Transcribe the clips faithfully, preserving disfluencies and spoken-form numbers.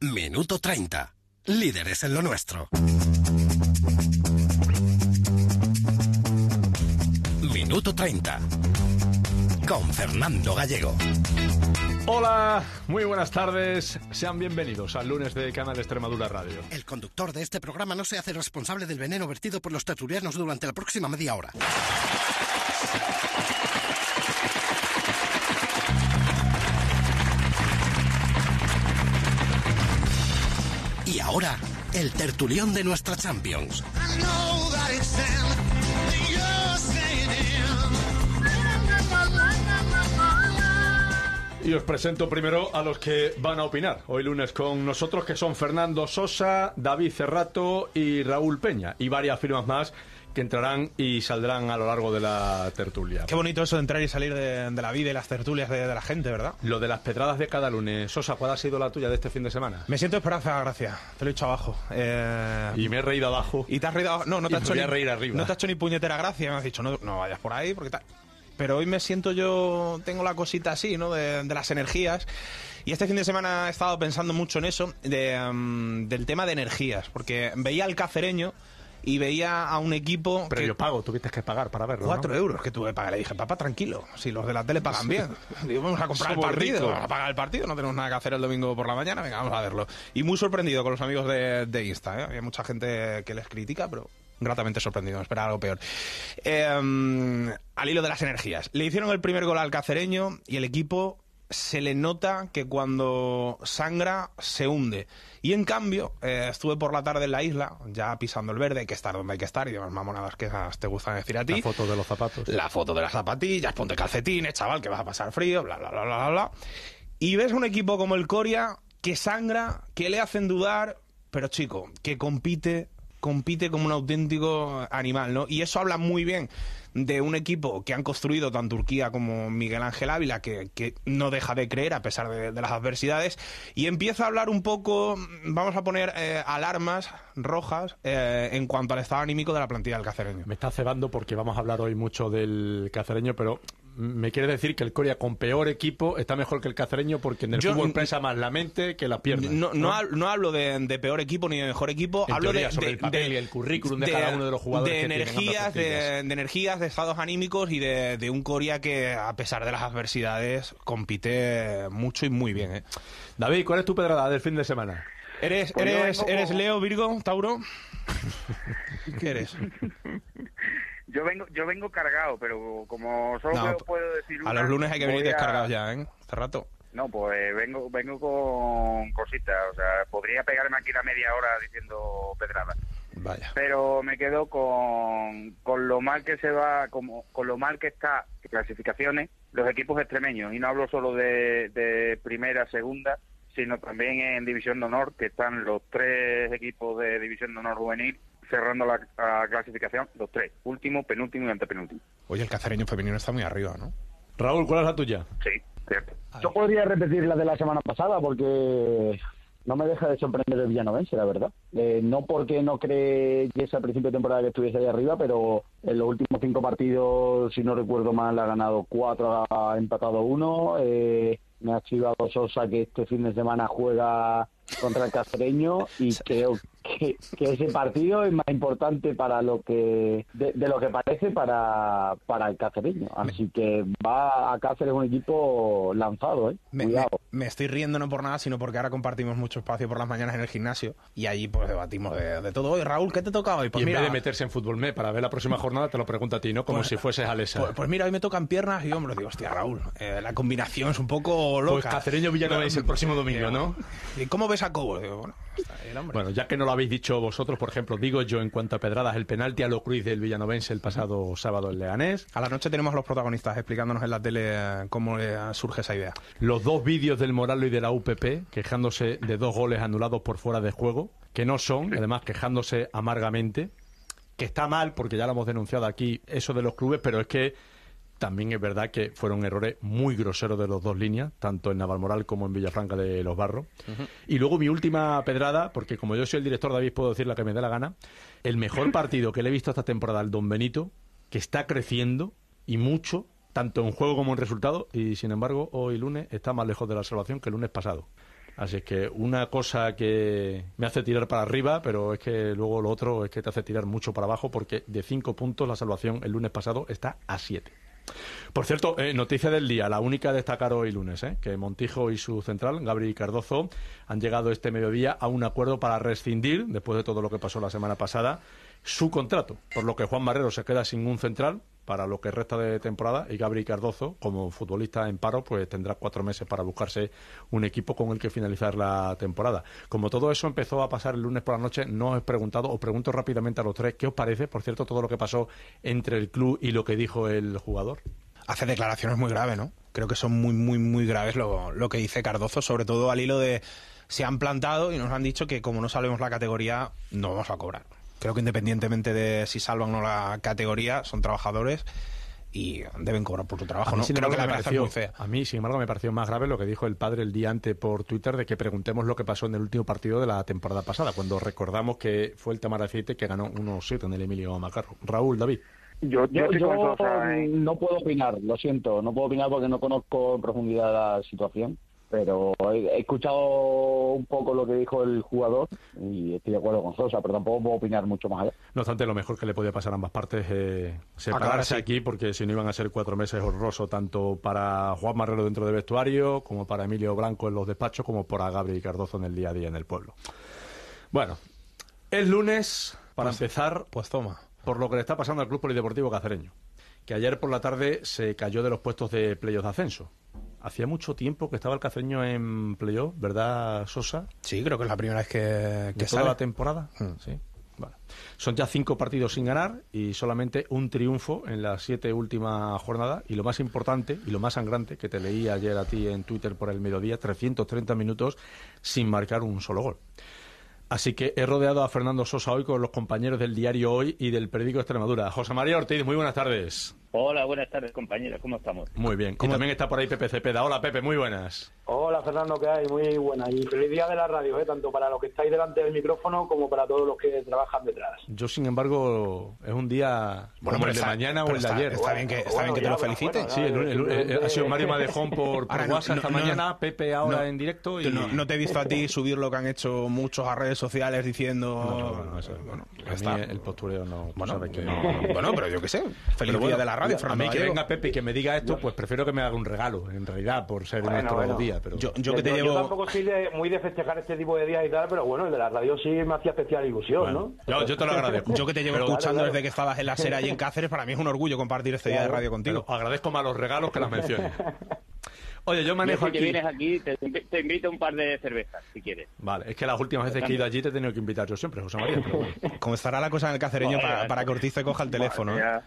Minuto treinta. Líderes en lo nuestro. Minuto treinta. Con Fernando Gallego. Hola, muy buenas tardes. Sean bienvenidos al lunes de Canal Extremadura Radio. El conductor de este programa no se hace responsable del veneno vertido por los tertulianos durante la próxima media hora. Y ahora, el tertulión de nuestra Champions. Y os presento primero a los que van a opinar hoy lunes con nosotros, que son Fernando Sosa, David Cerrato y Raúl Peña, y varias firmas más que entrarán y saldrán a lo largo de la tertulia. Qué bonito eso de entrar y salir de, de la vida y las tertulias de, de la gente, ¿verdad? Lo de las pedradas de cada lunes. Sosa, ¿cuál ha sido la tuya de este fin de semana? Me siento Esperanza Gracia, te lo he dicho abajo. Eh... Y me he reído abajo. Y te has reído abajo. No, no te has hecho ni, reír arriba. No te has hecho ni puñetera gracia. Me has dicho, no, no vayas por ahí porque tal. Pero hoy me siento yo, tengo la cosita así, ¿no? De, de las energías. Y este fin de semana he estado pensando mucho en eso, de, um, del tema de energías. Porque veía al Cacereño y veía a un equipo... Pero que... yo pago, tuviste que pagar para verlo, Cuatro ¿no? euros que tuve que pagar. Le dije, papá, tranquilo, si los de la tele pagan bien. Digo, vamos a comprar Somos el partido, ricos. Vamos a pagar el partido, no tenemos nada que hacer el domingo por la mañana, venga, vamos a verlo. Y muy sorprendido con los amigos de, de Insta, ¿eh? Hay mucha gente que les critica, pero... gratamente sorprendido, me esperaba algo peor. Eh, al hilo de las energías. Le hicieron el primer gol al Cacereño y el equipo se le nota que cuando sangra se hunde. Y en cambio, eh, estuve por la tarde en la isla, ya pisando el verde, hay que estar donde hay que estar, y demás mamonadas que te gustan decir a ti. La foto de los zapatos. La foto de las zapatillas, ponte calcetines, chaval, que vas a pasar frío, bla, bla, bla, bla, bla. Y ves un equipo como el Coria que sangra, que le hacen dudar, pero chico, que compite... compite como un auténtico animal, ¿no? Y eso habla muy bien de un equipo que han construido tanto Turquía como Miguel Ángel Ávila, que, que no deja de creer a pesar de, de las adversidades, y empieza a hablar un poco, vamos a poner eh, alarmas rojas eh, en cuanto al estado anímico de la plantilla del Cacereño. Me está cebando porque vamos a hablar hoy mucho del Cacereño, pero me quiere decir que el Coria con peor equipo está mejor que el Cacereño, porque en el Yo, fútbol pesa más la mente que las piernas. No, no, ¿no? no hablo de, de peor equipo ni de mejor equipo, en hablo teoría, de, sobre de, el papel de, y el currículum de, de cada uno de los jugadores de que energías, de, de energías, de estados anímicos y de, de un Coria que a pesar de las adversidades compite mucho y muy bien, ¿eh? David, ¿cuál es tu pedrada del fin de semana? ¿Eres, pues eres, vengo... eres Leo, Virgo, Tauro? ¿Qué eres? Yo vengo, yo vengo cargado, pero como solo no, puedo decir una, a los lunes hay que venir a... descargados ya, ¿eh? Hace rato. No, pues vengo vengo con cositas, o sea, podría pegarme aquí la media hora diciendo pedradas. Vaya. Pero me quedo con, con lo mal que se va, como con lo mal que está en clasificaciones los equipos extremeños, y no hablo solo de, de primera, segunda, sino también en División de Honor, que están los tres equipos de División de Honor juvenil cerrando la, la clasificación, los tres, último, penúltimo y antepenúltimo. Oye, el Cacereño femenino está muy arriba, ¿no? Raúl, ¿cuál es la tuya? Sí, cierto. Yo podría repetir la de la semana pasada, porque no me deja de sorprender el villanovense, la verdad. Eh, no porque no creyese al principio de temporada que estuviese ahí arriba, pero en los últimos cinco partidos, si no recuerdo mal, ha ganado cuatro, ha empatado uno. Eh, me ha chivado Sosa que este fin de semana juega contra el Cacereño, y creo que, que ese partido es más importante para lo que de, de lo que parece para para el Cacereño, así que va a Cáceres un equipo lanzado, eh me, cuidado. Me, me estoy riendo no por nada, sino porque ahora compartimos mucho espacio por las mañanas en el gimnasio y allí pues debatimos de, de todo. Oye, Raúl, ¿qué te toca hoy? Pues y en mira, vez de meterse en Fútbol Me para ver la próxima jornada, te lo pregunta a ti, ¿no? Como pues, si fueses Alesa. Pues, pues mira, hoy me tocan piernas y hombros. Digo, hostia, Raúl, eh, la combinación es un poco loca. Pues Cacereño Villanovense el próximo domingo, ¿no? ¿Y cómo ves a Cobo? Digo, bueno, está ahí el hombre. Bueno, ya que no lo habéis dicho vosotros, por ejemplo, digo yo en cuanto a pedradas, el penalti a lo Cruz del Villanovense el pasado sábado en Leganés. A la noche tenemos a los protagonistas explicándonos en la tele cómo surge esa idea. Los dos vídeos del Moralo y de la U P P quejándose de dos goles anulados por fuera de juego, que no son, además quejándose amargamente, que está mal porque ya lo hemos denunciado aquí, eso de los clubes, pero es que también es verdad que fueron errores muy groseros de los dos líneas, tanto en Navalmoral como en Villafranca de los Barros. Uh-huh. Y luego mi última pedrada, porque como yo soy el director, David, puedo decir la que me dé la gana, el mejor partido que le he visto esta temporada, el Don Benito, que está creciendo y mucho, tanto en juego como en resultado, y sin embargo hoy lunes está más lejos de la salvación que el lunes pasado. Así es que una cosa que me hace tirar para arriba, pero es que luego lo otro es que te hace tirar mucho para abajo, porque de cinco puntos la salvación el lunes pasado está a siete. Por cierto, eh, noticia del día, la única a destacar hoy lunes, eh, que Montijo y su central, Gabri Cardozo, han llegado este mediodía a un acuerdo para rescindir, después de todo lo que pasó la semana pasada, su contrato, por lo que Juan Marrero se queda sin un central para lo que resta de temporada, y Gabri Cardozo, como futbolista en paro, pues tendrá cuatro meses para buscarse un equipo con el que finalizar la temporada. Como todo eso empezó a pasar el lunes por la noche, no os he preguntado, os pregunto rápidamente a los tres, ¿qué os parece, por cierto, todo lo que pasó entre el club y lo que dijo el jugador? Hace declaraciones muy graves, ¿no? Creo que son muy, muy, muy graves lo, lo que dice Cardozo, sobre todo al hilo de se han plantado y nos han dicho que como no sabemos la categoría, no vamos a cobrar. Creo que independientemente de si salvan o no la categoría, son trabajadores y deben cobrar por su trabajo. ¿No? Creo que la amenaza es muy fea. A mí, sin embargo, me pareció más grave lo que dijo el padre el día antes por Twitter, de que preguntemos lo que pasó en el último partido de la temporada pasada, cuando recordamos que fue el Tamaracete que ganó uno siete en el Emilio Macarro. Raúl, David. Yo, yo, Yo, yo yo Sosa, ¿eh? no puedo opinar, lo siento, no puedo opinar porque no conozco en profundidad la situación, pero he, he escuchado un poco lo que dijo el jugador y estoy de acuerdo con Sosa, pero tampoco puedo opinar mucho más allá. No obstante, lo mejor que le podía pasar a ambas partes es separarse aquí, porque si no iban a ser cuatro meses horrorosos tanto para Juan Marrero dentro del vestuario, como para Emilio Blanco en los despachos, como para Gabri Cardozo en el día a día en el pueblo. Bueno, el lunes, para pues, empezar, pues toma. por lo que le está pasando al Club Polideportivo Cacereño, que ayer por la tarde se cayó de los puestos de playoff de ascenso. Hacía mucho tiempo que estaba el Cacereño en playoff, ¿verdad, Sosa? Sí, creo que es la primera vez que, que ¿De toda sale. la temporada? Mm. Sí. Bueno. Son ya cinco partidos sin ganar y solamente un triunfo en las siete últimas jornadas. Y lo más importante y lo más sangrante, que te leí ayer a ti en Twitter por el mediodía, trescientos treinta minutos sin marcar un solo gol. Así que he rodeado a Fernando Sosa hoy con los compañeros del diario Hoy y del periódico Extremadura. José María Ortiz, muy buenas tardes. Hola, buenas tardes, compañeros. ¿Cómo estamos? Muy bien. Y también está por ahí Pepe Cepeda. Hola, Pepe, muy buenas. Hola, Fernando, ¿qué hay? Muy buena. Y feliz día de la radio, ¿eh? Tanto para los que estáis delante del micrófono como para todos los que trabajan detrás. Yo, sin embargo, es un día bueno, como el de está, mañana o el de está, ayer. Está bien que, está bueno, bien que te lo feliciten. Sí, el, el, el, el, ha sido Mario Madejón por, por no, WhatsApp no, esta no, mañana, Pepe ahora no, en directo. Y... No, no te he visto a ti subir lo que han hecho muchos a redes sociales diciendo... No, no, no, eso, bueno, a está. mí el postureo no... Bueno, sabes que que, no... bueno, pero yo qué sé. Feliz bueno, día de la radio, a Fernando mí que Gallego. venga Pepe y que me diga esto, pues prefiero que me haga un regalo, en realidad, por ser Bueno, nuestro bueno. día. Pero... Yo, yo que te yo, llevo... yo tampoco soy de, muy de festejar este tipo de días y tal, pero bueno, el de la radio sí me hacía especial ilusión, Bueno, ¿no? yo, yo te lo agradezco. Yo que te llevo Pero- escuchando claro, claro. desde que estabas en la Sera y en Cáceres, para mí es un orgullo compartir este día de Claro. radio contigo. Pero agradezco más los regalos que las menciones. Oye, yo manejo Yo, si aquí... que vienes aquí, te, te invito a un par de cervezas, si quieres. Vale, es que las últimas veces que he ido allí te he tenido que invitar yo siempre, José María. Pero bueno. Como estará la cosa en el cacereño Vale, para, vale. para que Ortiz te coja el teléfono. ¿eh? Ya.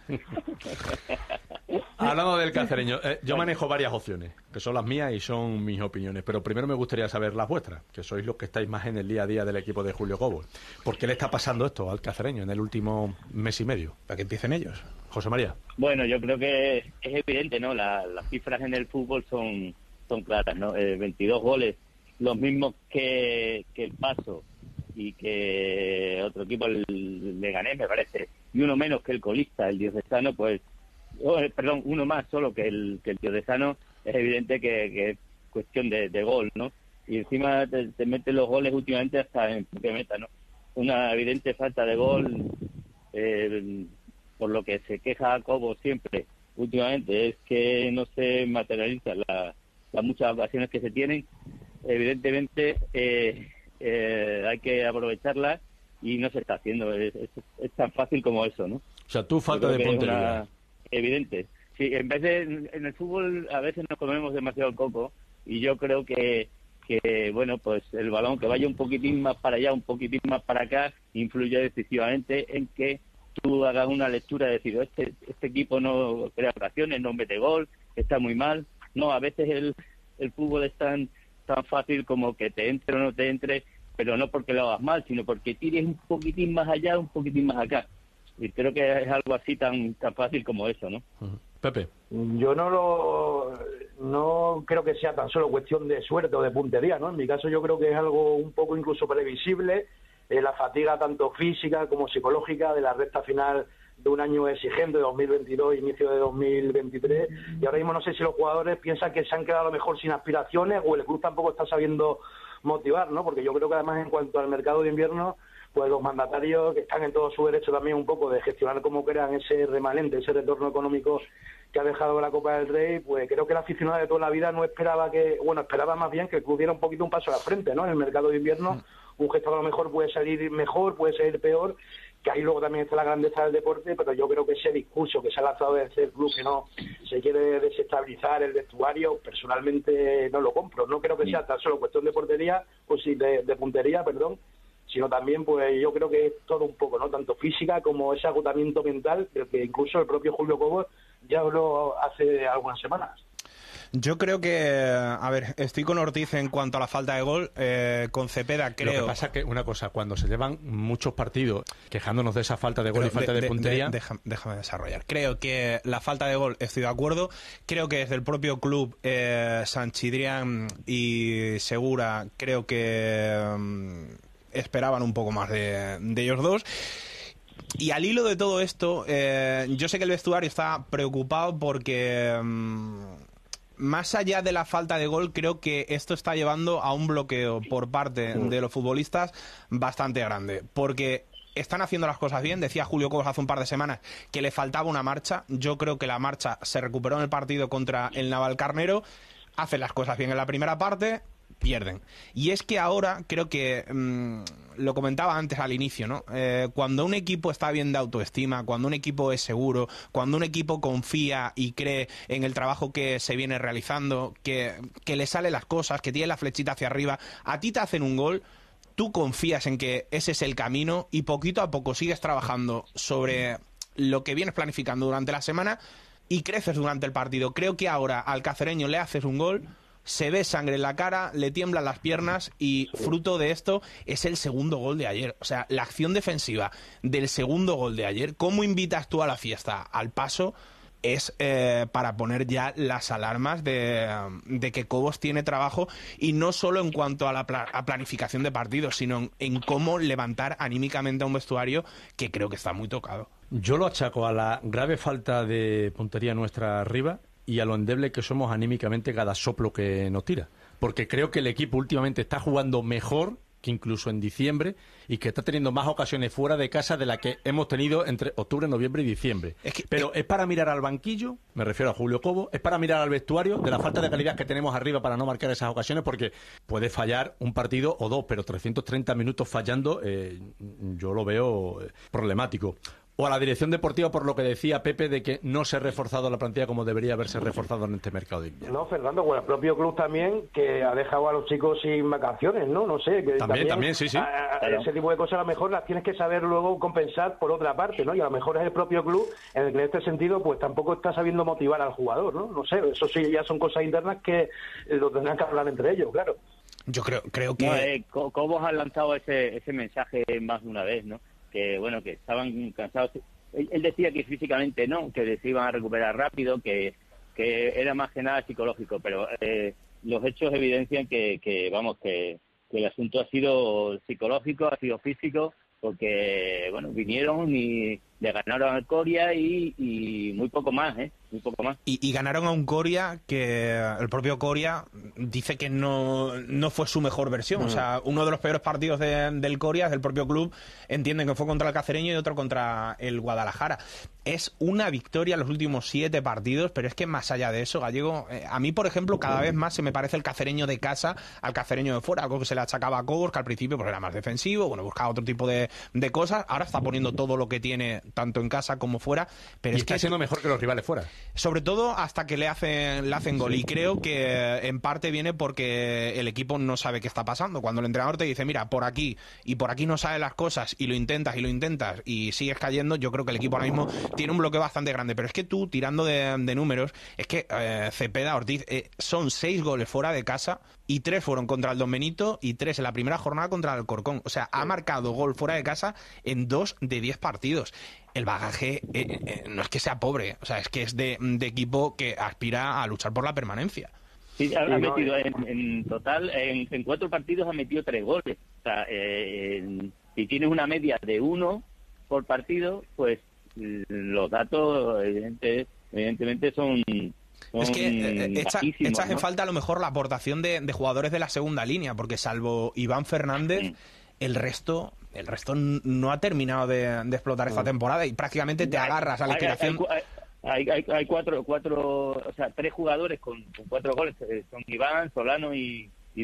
Hablando del cacereño, eh, yo manejo varias opciones, que son las mías y son mis opiniones, pero primero me gustaría saber las vuestras, que sois los que estáis más en el día a día del equipo de Julio Cobo. ¿Por qué le está pasando esto al cacereño en el último mes y medio? Para que empiecen ellos. José María. Bueno, yo creo que es evidente, ¿no? La- las cifras en el fútbol son, son claras, ¿no? Eh, veintidós goles, los mismos que, que el Paso y que otro equipo, el Leganés, me parece, y uno menos que el colista, el Diocesano, pues, oh, eh, perdón, uno más solo que el, que el Diocesano, es evidente que, que es cuestión de, de gol, ¿no? Y encima te, te meten los goles últimamente hasta en propia meta, ¿no? Una evidente falta de gol, eh, por lo que se queja Cobo siempre últimamente, es que no se materializan la, las muchas ocasiones que se tienen. Evidentemente eh, eh, hay que aprovecharlas y no se está haciendo. Es, es, es tan fácil como eso, ¿no? O sea, tú falta Yo de creo que es puntería. una- evidente. Sí, en vez de en el fútbol a veces nos comemos demasiado el coco y yo creo que que bueno, pues el balón que vaya un poquitín más para allá, un poquitín más para acá, influye decisivamente en que tú hagas una lectura de decir, este este equipo no crea ocasiones, no mete gol, está muy mal. No, a veces el el fútbol es tan tan fácil como que te entre o no te entre, pero no porque lo hagas mal, sino porque tires un poquitín más allá, un poquitín más acá. Y creo que es algo así tan tan fácil como eso, ¿no? Ujú. Pepe. Yo no lo no creo que sea tan solo cuestión de suerte o de puntería, ¿no? En mi caso yo creo que es algo un poco incluso previsible, eh, la fatiga tanto física como psicológica de la recta final de un año exigente, de dos mil veintidós, inicio de dos mil veintitrés, y ahora mismo no sé si los jugadores piensan que se han quedado a lo mejor sin aspiraciones o el club tampoco está sabiendo motivar, ¿no? Porque yo creo que además en cuanto al mercado de invierno, pues los mandatarios que están en todo su derecho también un poco de gestionar como crean ese remanente, ese retorno económico que ha dejado la Copa del Rey, pues creo que el aficionado de toda la vida no esperaba que, bueno, esperaba más bien que el club diera un poquito un paso a la frente, ¿no? En el mercado de invierno, un gesto a lo mejor puede salir mejor, puede salir peor, que ahí luego también está la grandeza del deporte, pero yo creo que ese discurso que se ha lanzado desde el club, que no se quiere desestabilizar el vestuario, personalmente no lo compro. No creo que sea tan solo cuestión de portería, pues sí, de, de puntería, perdón, sino también, pues yo creo que es todo un poco, ¿no? Tanto física como ese agotamiento mental, que incluso el propio Julio Cobos ya habló hace algunas semanas. Yo creo que, a ver, estoy con Ortiz en cuanto a la falta de gol, eh, con Cepeda creo... Lo que pasa es que, una cosa, cuando se llevan muchos partidos quejándonos de esa falta de gol Pero y falta de, de, de puntería... De, de, déjame, déjame desarrollar. Creo que la falta de gol, estoy de acuerdo. Creo que desde el propio club, eh, Sanchidrián y Segura, creo que um, esperaban un poco más de, de ellos dos. Y al hilo de todo esto, eh, yo sé que el vestuario está preocupado porque... Um, más allá de la falta de gol, creo que esto está llevando a un bloqueo por parte de los futbolistas bastante grande, porque están haciendo las cosas bien. Decía Julio Cobos hace un par de semanas que le faltaba una marcha. Yo creo que la marcha se recuperó en el partido contra el Navalcarnero. Hacen las cosas bien en la primera parte, pierden. Y es que ahora creo que mmm, lo comentaba antes al inicio, ¿no? Eh, cuando un equipo está bien de autoestima, cuando un equipo es seguro, cuando un equipo confía y cree en el trabajo que se viene realizando, que, que le salen las cosas, que tiene la flechita hacia arriba, a ti te hacen un gol, tú confías en que ese es el camino y poquito a poco sigues trabajando sobre lo que vienes planificando durante la semana y creces durante el partido. Creo que ahora al cacereño le haces un gol, se ve sangre en la cara, le tiemblan las piernas y fruto de esto es el segundo gol de ayer. O sea, la acción defensiva del segundo gol de ayer, ¿cómo invitas tú a la fiesta? Al paso es eh, para poner ya las alarmas de, de que Cobos tiene trabajo, y no solo en cuanto a la pla- a planificación de partidos, sino en, en cómo levantar anímicamente a un vestuario que creo que está muy tocado. Yo lo achaco a la grave falta de puntería nuestra arriba y a lo endeble que somos anímicamente cada soplo que nos tira. Porque creo que el equipo últimamente está jugando mejor que incluso en diciembre, y que está teniendo más ocasiones fuera de casa de las que hemos tenido entre octubre, noviembre y diciembre. Es que, Pero eh... es para mirar al banquillo, me refiero a Julio Cobos, es para mirar al vestuario de la falta de calidad que tenemos arriba para no marcar esas ocasiones, porque puede fallar un partido o dos, pero trescientos treinta minutos fallando, eh, yo lo veo problemático. O a la dirección deportiva, por lo que decía Pepe, de que no se ha reforzado la plantilla como debería haberse reforzado en este mercado de invierno. No, Fernando, bueno, el propio club también, que ha dejado a los chicos sin vacaciones, ¿no? No sé. Que también, también, también, sí, sí. A, a, ese tipo de cosas a lo mejor las tienes que saber luego compensar por otra parte, ¿no? Y a lo mejor es el propio club en el que en este sentido pues tampoco está sabiendo motivar al jugador, ¿no? No sé, eso sí ya son cosas internas que lo tendrán que hablar entre ellos, claro. Yo creo, creo que... No, eh, Cobos ha lanzado ese, ese mensaje más de una vez, ¿no? Que, bueno, que estaban cansados... Él decía que físicamente no, que se iban a recuperar rápido, que, que era más que nada psicológico, pero eh, los hechos evidencian que, que vamos, que, que el asunto ha sido psicológico, ha sido físico, porque, bueno, vinieron y le ganaron al Coria y, y muy poco más, ¿eh? Muy poco más. Y, y ganaron a un Coria que el propio Coria dice que no, no fue su mejor versión. Mm. O sea, uno de los peores partidos de, del Coria, del propio club, entienden que fue contra el Cacereño y otro contra el Guadalajara. Es una victoria en los últimos siete partidos, pero es que más allá de eso, Gallego, eh, a mí, por ejemplo, cada vez más se me parece el Cacereño de casa al Cacereño de fuera, algo que se le achacaba a Cobos, que al principio pues, era más defensivo, bueno, buscaba otro tipo de, de cosas, ahora está poniendo todo lo que tiene, tanto en casa como fuera, pero y es está que siendo mejor que los rivales fuera. Sobre todo hasta que le hacen, le hacen gol, y creo que en parte viene porque el equipo no sabe qué está pasando. Cuando el entrenador te dice, mira, por aquí y por aquí no salen las cosas, y lo intentas y lo intentas y sigues cayendo, yo creo que el equipo ahora mismo tiene un bloqueo bastante grande. Pero es que tú, tirando de, de números, es que eh, Cepeda, Ortiz, eh, son seis goles fuera de casa y tres fueron contra el Don Benito y tres en la primera jornada contra el Alcorcón. O sea, ha marcado gol fuera de casa en dos de diez partidos. El bagaje eh, eh, no es que sea pobre, o sea, es que es de, de equipo que aspira a luchar por la permanencia. Sí, ha, ha metido en, en total, en, en cuatro partidos ha metido tres goles. O sea, eh, en, si tienes una media de uno por partido, pues los datos evidente, evidentemente son Es que eh, echa, echa ¿no? en falta a lo mejor la aportación de, de jugadores de la segunda línea, porque salvo Iván Fernández, sí. el resto el resto no ha terminado de, de explotar esta temporada y prácticamente te agarras a la liquidación. Hay, hay, hay, hay cuatro, cuatro, o sea, tres jugadores con, con cuatro goles, son Iván, Solano y, y,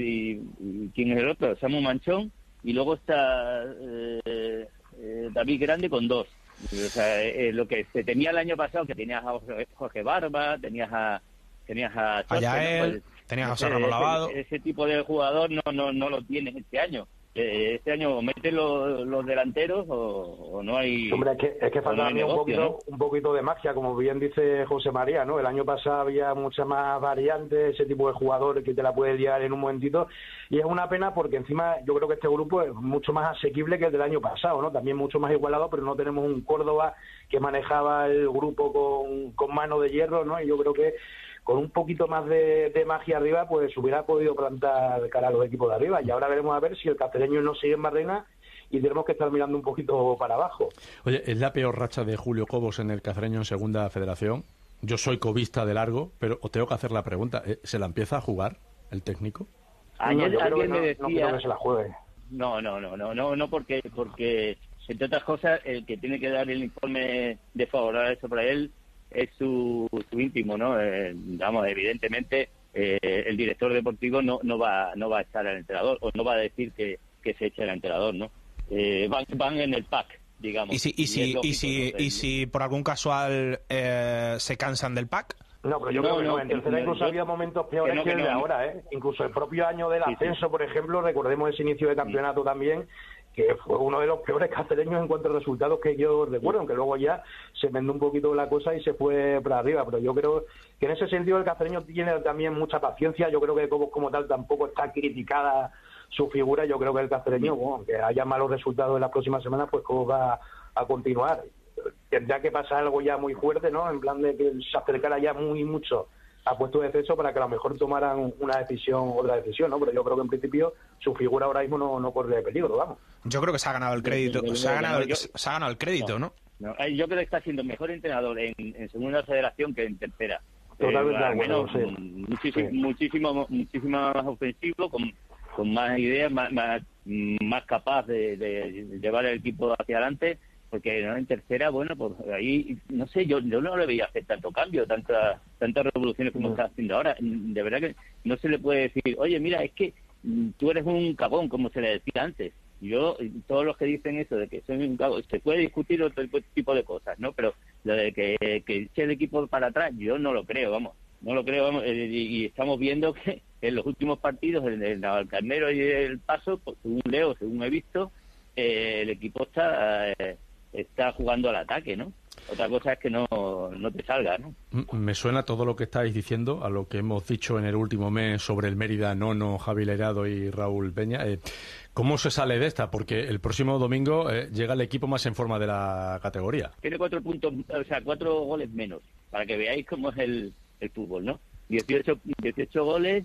y ¿quién es el otro? Samu Manchón, y luego está eh, eh, David Grande con dos. O sea, eh, lo que se tenía el año pasado, que tenías a Jorge Barba, tenías a tenías a Choche, ¿no? Pues, tenías a José Ramón Lavado. Ese, ese tipo de jugador no no no lo tienes este año. Eh, este año meten los, los delanteros o, o no hay. Hombre, es que, es que falta no también un poquito, ¿no? un poquito de magia, como bien dice José María, ¿no? El año pasado había mucha más variantes, ese tipo de jugadores que te la puede liar en un momentito, y es una pena porque encima yo creo que este grupo es mucho más asequible que el del año pasado, ¿no? También mucho más igualado, pero no tenemos un Córdoba que manejaba el grupo con, con mano de hierro, ¿no? Y yo creo que con un poquito más de, de magia arriba, pues hubiera podido plantar cara a los equipos de arriba. Y ahora veremos a ver si el cacereño no sigue en Barrena y tenemos que estar mirando un poquito para abajo. Oye, ¿es la peor racha de Julio Cobos en el cacereño en Segunda Federación? Yo soy cobista de largo, pero os tengo que hacer la pregunta. ¿Se la empieza a jugar el técnico? Ayer no, alguien no, me decía... No creo que se la juegue. No, no, no, no, no, no porque, porque entre otras cosas, el que tiene que dar el informe de favorable sobre él es su, su íntimo, ¿no? Eh, vamos, evidentemente eh, el director deportivo no no va no va a echar al entrenador o no va a decir que, que se eche al entrenador, ¿no? Eh, van van en el pack, digamos. ¿Y si y si y, y si y si por algún casual eh, se cansan del pack? No, pero yo no, creo que no. En tercera incluso no, había momentos peores que, no, que, que el de no. ahora, ¿eh? Incluso el propio año del ascenso, sí, sí. por ejemplo, recordemos ese inicio de campeonato sí. también, que fue uno de los peores cacereños en cuanto a resultados que yo recuerdo, aunque luego ya se vendó un poquito la cosa y se fue para arriba, pero yo creo que en ese sentido el cacereño tiene también mucha paciencia. Yo creo que como, como tal tampoco está criticada su figura. Yo creo que el cacereño, bueno, aunque haya malos resultados en las próximas semanas, pues cómo va a continuar. Tendría que pasar algo ya muy fuerte, ¿no? En plan de que se acercara ya muy mucho a puesto de descenso para que a lo mejor tomaran una decisión, otra decisión, ¿no? Pero yo creo que en principio su figura ahora mismo no, no corre peligro, vamos. Yo creo que se ha ganado el crédito, se ha ganado, el, se ha ganado el crédito, ¿no? ¿no? no yo creo que está siendo mejor entrenador en, en segunda federación que en tercera. Totalmente eh, de acuerdo, menos, sí. Muchísimo, sí. muchísimo, muchísimo más ofensivo, con, con más ideas, más, más, más capaz de, de llevar el equipo hacia adelante. Porque ¿no? en tercera, bueno, pues ahí, no sé, yo, yo no le veía hacer tanto cambio, tantas tantas revoluciones como no. está haciendo ahora. De verdad que no se le puede decir, oye, mira, es que tú eres un cagón, como se le decía antes. Yo, todos los que dicen eso de que soy un cagón, se puede discutir otro tipo de cosas, ¿no? Pero lo de que, que eche el equipo para atrás, yo no lo creo, vamos. No lo creo, vamos. Y, y estamos viendo que en los últimos partidos, en el Navalcarnero y el Paso, pues, según leo, según he visto, eh, el equipo está... Eh, está jugando al ataque, ¿no? Otra cosa es que no, no te salga, ¿no? Me suena todo lo que estáis diciendo a lo que hemos dicho en el último mes sobre el Mérida, Nono, Javi Lerado y Raúl Peña. Eh, ¿Cómo se sale de esta? Porque el próximo domingo eh, llega el equipo más en forma de la categoría. Tiene cuatro puntos, o sea, cuatro goles menos, para que veáis cómo es el, el fútbol, ¿no? dieciocho, dieciocho goles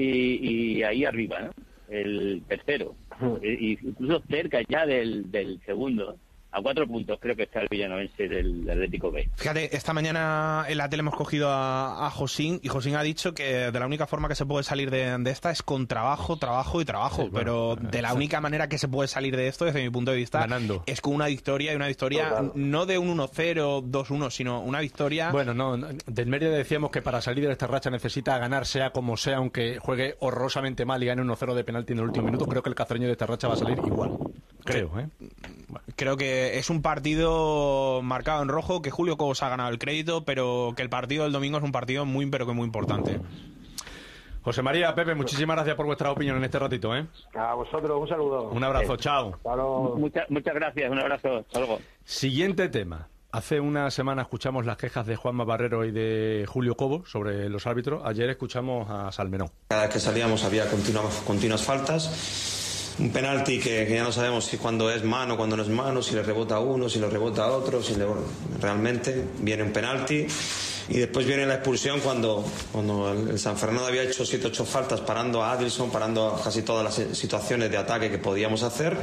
y, y ahí arriba, ¿no? El tercero, e, incluso cerca ya del, del segundo. A cuatro puntos creo que está el villanovense del, del Atlético B. Fíjate, esta mañana en la tele hemos cogido a, a Josín y Josín ha dicho que de la única forma que se puede salir de, de esta es con trabajo, trabajo y trabajo. Sí, bueno, pero de la única manera que se puede salir de esto, desde mi punto de vista, ganando, es con una victoria y una victoria Total. no de un uno cero, dos uno, sino una victoria... Bueno, no, del Mérida decíamos que para salir de esta racha necesita ganar sea como sea, aunque juegue horrorosamente mal y gane uno cero de penalti en el último minuto. Creo que el cacereño de esta racha va a salir igual. Creo, ¿eh? Creo que es un partido marcado en rojo, que Julio Cobos ha ganado el crédito, pero que el partido del domingo es un partido muy, pero que muy importante. José María, Pepe, muchísimas gracias por vuestra opinión en este ratito, ¿eh? A vosotros, un saludo. Un abrazo, eh, chao. Muchas, muchas gracias, un abrazo, hasta luego. Siguiente tema. Hace una semana escuchamos las quejas de Juanma Barrero y de Julio Cobos sobre los árbitros. Ayer escuchamos a Salmerón. Cada vez que salíamos había continuas, continuas faltas. Un penalti que, que ya no sabemos si cuando es mano, cuando no es mano, si le rebota a uno, si le rebota a otro, si le... realmente viene un penalti Y después viene la expulsión cuando, cuando el San Fernando había hecho siete ocho faltas, parando a Adilson, parando a casi todas las situaciones de ataque que podíamos hacer.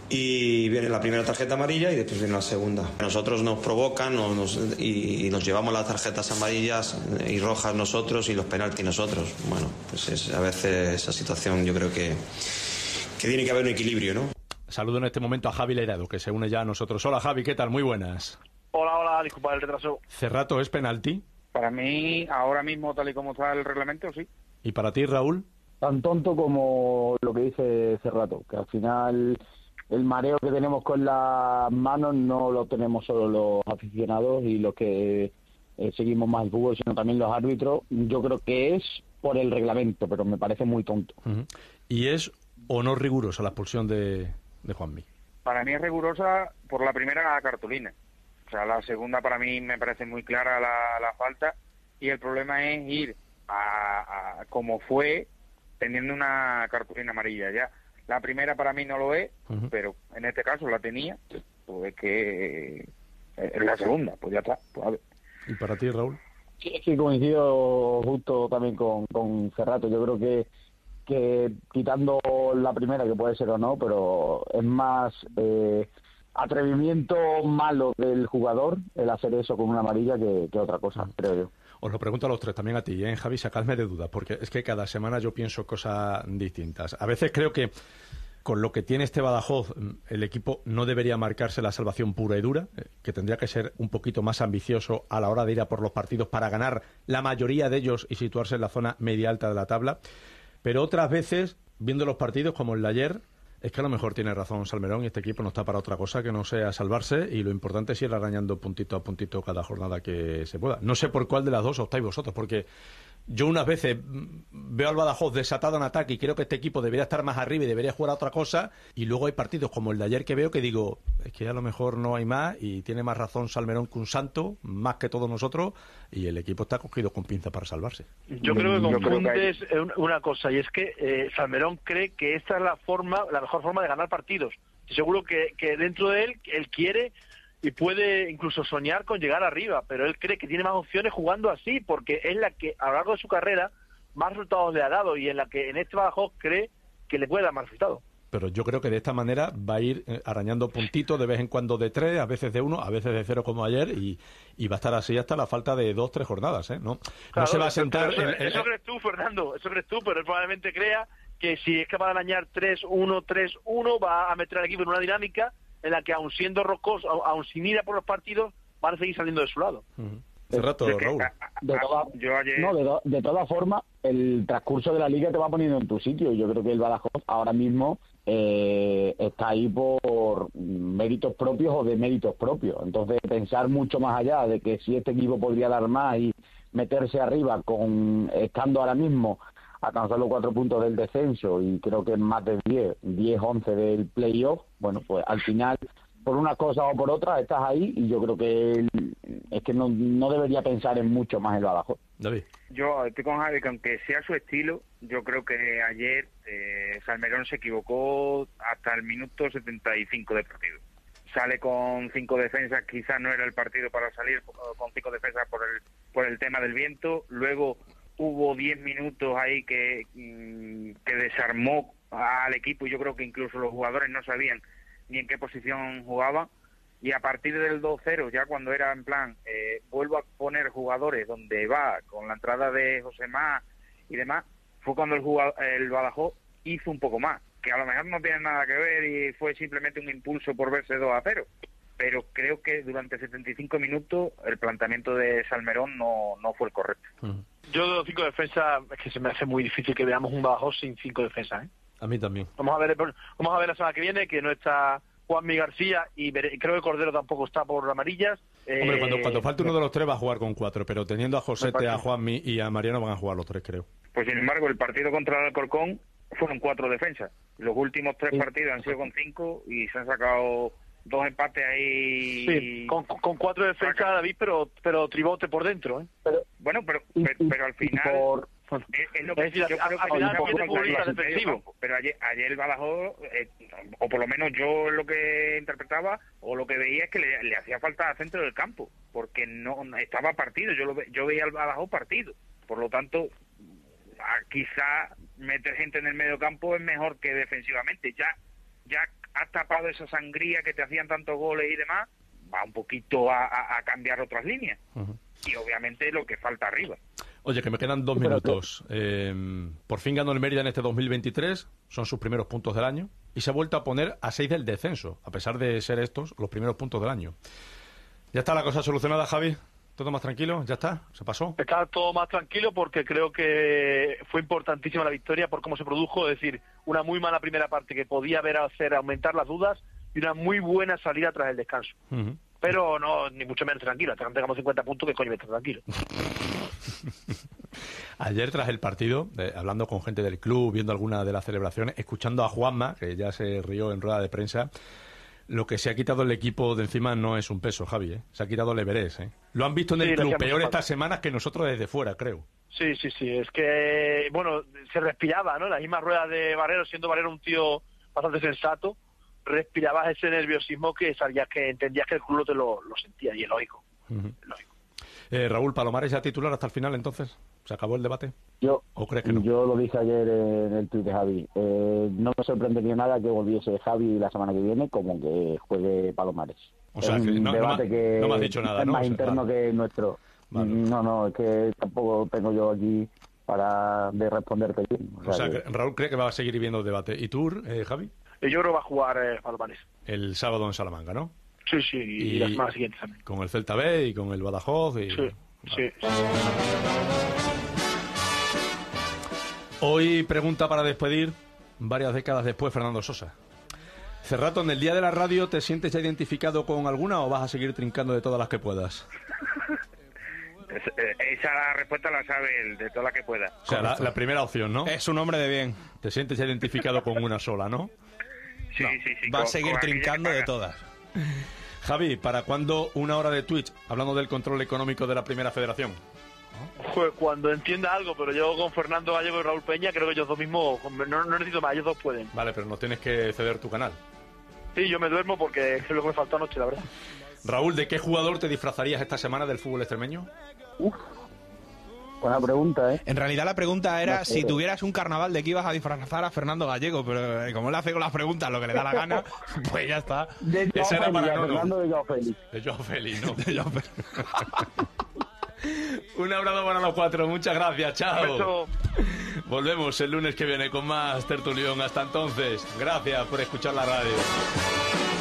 Y viene la primera tarjeta amarilla y después viene la segunda. Nosotros nos provocan nos, nos, y, y nos llevamos las tarjetas amarillas y rojas nosotros y los penaltis nosotros. Bueno, pues es, a veces esa situación yo creo que, que tiene que haber un equilibrio, ¿no? Saludo en este momento a Javi Leirado, que se une ya a nosotros. Hola Javi, ¿qué tal? Muy buenas. Hola, hola, disculpa el retraso. ¿Cerrato es penalti? Para mí, ahora mismo, tal y como está el reglamento, sí. ¿Y para ti, Raúl? Tan tonto como lo que dice Cerrato, que al final el mareo que tenemos con las manos no lo tenemos solo los aficionados y los que eh, seguimos más el fútbol, sino también los árbitros. Yo creo que es por el reglamento, pero me parece muy tonto. Uh-huh. ¿Y es o no rigurosa la expulsión de, de Juanmi? Para mí es rigurosa por la primera cartulina. O sea, la segunda para mí me parece muy clara la, la falta, y el problema es ir a, a como fue teniendo una cartulina amarilla ya. La primera para mí no lo es, uh-huh. pero en este caso la tenía, pues es que es la segunda, pues ya está. Pues a ver. ¿Y para ti, Raúl? Sí, es que coincido justo también con, con Cerrato. Yo creo que, que quitando la primera, que puede ser o no, pero es más eh, atrevimiento malo del jugador el hacer eso con una amarilla que, que otra cosa, uh-huh. creo yo. Os lo pregunto a los tres, también a ti, ¿eh? Javi, sacadme de dudas, porque es que cada semana yo pienso cosas distintas. A veces creo que con lo que tiene este Badajoz, el equipo no debería marcarse la salvación pura y dura, eh, que tendría que ser un poquito más ambicioso a la hora de ir a por los partidos para ganar la mayoría de ellos y situarse en la zona media alta de la tabla. Pero otras veces, viendo los partidos como el de ayer, es que a lo mejor tiene razón Salmerón y este equipo no está para otra cosa que no sea salvarse, y lo importante es ir arañando puntito a puntito cada jornada que se pueda. No sé por cuál de las dos optáis vosotros, porque yo unas veces veo al Badajoz desatado en ataque y creo que este equipo debería estar más arriba y debería jugar a otra cosa, y luego hay partidos como el de ayer que veo que digo, es que a lo mejor no hay más y tiene más razón Salmerón que un santo, más que todos nosotros, y el equipo está cogido con pinza para salvarse. Yo creo que confundes una cosa, y es que eh, Salmerón cree que esta es la forma, la mejor forma de ganar partidos. Y seguro que, que dentro de él, él quiere y puede incluso soñar con llegar arriba, pero él cree que tiene más opciones jugando así, porque es la que a lo largo de su carrera más resultados le ha dado, y en la que en este Badajoz cree que le puede dar más resultados. Pero yo creo que de esta manera va a ir arañando puntitos de vez en cuando de tres, a veces de uno, a veces de cero como ayer, y, y va a estar así hasta la falta de dos, tres jornadas, ¿eh? No, claro, no se va a sentar... Eso, en, en... eso crees tú, Fernando, eso crees tú, pero él probablemente crea que si es capaz de arañar tres uno, tres uno, va a meter al equipo en una dinámica en la que, aun siendo rocosos, aun sin ir a por los partidos, van a seguir saliendo de su lado. Uh-huh. Hace rato, de, Raúl. De, toda, yo ayer... no, de, to, de todas formas, el transcurso de la liga te va poniendo en tu sitio. Yo creo que el Badajoz ahora mismo eh, está ahí por méritos propios o de méritos propios. Entonces, pensar mucho más allá de que si este equipo podría dar más y meterse arriba con estando ahora mismo a tan solo cuatro puntos del descenso y creo que más de diez, diez, once del playoff, bueno, pues al final, por una cosa o por otra, estás ahí, y yo creo que es que no, no debería pensar en mucho más el Badajoz. David. Yo estoy con Javi, que aunque sea su estilo, yo creo que ayer eh, Salmerón se equivocó hasta el minuto setenta y cinco de partido. Sale con cinco defensas, quizás no era el partido para salir con cinco defensas por el, por el tema del viento. Luego hubo diez minutos ahí que, que desarmó al equipo, y yo creo que incluso los jugadores no sabían ni en qué posición jugaban, y a partir del dos cero, ya cuando era en plan, eh, vuelvo a poner jugadores donde va, con la entrada de Josemá y demás, fue cuando el, jugador, el Badajoz hizo un poco más, que a lo mejor no tiene nada que ver y fue simplemente un impulso por verse dos a cero, pero creo que durante setenta y cinco minutos el planteamiento de Salmerón no, no fue el correcto. Uh-huh. Yo de los cinco defensas, es que se me hace muy difícil que veamos un Badajoz sin cinco defensas, ¿eh? A mí también. Vamos a ver, vamos a ver la semana que viene, que no está Juanmi García, y creo que Cordero tampoco está por amarillas. Hombre, eh, cuando, cuando falte uno de los tres va a jugar con cuatro, pero teniendo a Josete, a Juanmi y a Mariano van a jugar los tres, creo. Pues sin embargo, el partido contra el Alcorcón fueron cuatro defensas. Los últimos tres sí. partidos han sido con cinco y se han sacado dos empates ahí. Sí, con, con cuatro defensas, David, pero pero tribote por dentro, ¿eh? Pero, bueno, pero, pero, pero al final... Por... Bueno, es, es lo que es decir, yo a, creo a, que a final, final, futbolista defensivo. Pero ayer, ayer el Badajoz, eh, o por lo menos yo lo que interpretaba o lo que veía, es que le, le hacía falta al centro del campo, porque no, no estaba partido, yo lo ve, yo veía al Badajoz partido, por lo tanto a, quizá meter gente en el medio campo es mejor que defensivamente, ya ya has tapado esa sangría que te hacían tantos goles y demás, va un poquito a, a, a cambiar otras líneas. Uh-huh. Y obviamente lo que falta arriba. Oye, que me quedan dos minutos. Eh, por fin ganó el Mérida en este dos mil veintitrés, son sus primeros puntos del año, y se ha vuelto a poner a seis del descenso, a pesar de ser estos los primeros puntos del año. ¿Ya está la cosa solucionada, Javi? ¿Todo más tranquilo? ¿Ya está? ¿Se pasó? Está todo más tranquilo porque creo que fue importantísima la victoria por cómo se produjo, es decir, una muy mala primera parte que podía ver hacer aumentar las dudas y una muy buena salida tras el descanso. Uh-huh. Pero no, ni mucho menos tranquilo. Hasta que tengamos cincuenta puntos, que coño me está tranquilo. Ayer, tras el partido, eh, hablando con gente del club, viendo algunas de las celebraciones, escuchando a Juanma, que ya se rió en rueda de prensa, lo que se ha quitado el equipo de encima no es un peso, Javi, ¿eh? Se ha quitado el Everest, ¿eh? Lo han visto en el sí, club peor estas semanas que nosotros desde fuera, creo. Sí, sí, sí. Es que, bueno, se respiraba, ¿no? La misma rueda de Barrero, siendo Barrero un tío bastante sensato, respirabas ese nerviosismo que sabías que entendías que el club te lo, lo sentía, y es lógico. Uh-huh. Es lógico. Eh, Raúl, ¿Palomares ya titular hasta el final entonces? ¿Se acabó el debate? Yo, ¿O crees que no? Yo lo dije ayer en el tuit de Javi. Eh, no me sorprendería nada que volviese Javi la semana que viene como que juegue Palomares. O sea, es que un no, debate no, que no me has dicho nada, es ¿no? más o sea, interno vale. que nuestro. Vale. No, no, es que tampoco tengo yo aquí para de responderte bien. O sea, o sea que... que Raúl cree que va a seguir viendo el debate. ¿Y tú, eh, Javi? Yo creo que va a jugar eh, Palomares. El sábado en Salamanca, ¿no? Sí, sí, y, y las semanas siguientes también. Con el Celta B y con el Badajoz. Y... Sí, vale. sí, sí. Hoy pregunta para despedir, varias décadas después, Fernando Sosa. Cerrato, ¿en el día de la radio te sientes ya identificado con alguna o vas a seguir trincando de todas las que puedas? Esa respuesta la sabe él, de todas las que pueda. O sea, la, la primera opción, ¿no? Es un hombre de bien. Te sientes ya identificado con una sola, ¿no? Sí, no, sí, sí. Va con, a seguir trincando de todas. Javi, ¿para cuándo una hora de Twitch hablando del control económico de la Primera Federación? Pues cuando entienda algo, pero yo con Fernando Gallego y Raúl Peña creo que ellos dos mismos, no, no necesito más, ellos dos pueden. Vale, pero no tienes que ceder tu canal. Sí, yo me duermo porque es lo que me faltó anoche, la verdad. Raúl, ¿de qué jugador te disfrazarías esta semana del fútbol extremeño? Uf, buena pregunta, ¿eh? En realidad la pregunta era no sé. si tuvieras un carnaval de que ibas a disfrazar a Fernando Gallego, pero eh, como él hace con las preguntas lo que le da la gana, pues ya está. De Esa era para no, Fernando de Joao Félix. De Joao Félix, ¿no? De Joao Félix. Un abrazo para los cuatro, muchas gracias, chao. Beso. Volvemos el lunes que viene con más Tertulión. Hasta entonces, gracias por escuchar la radio.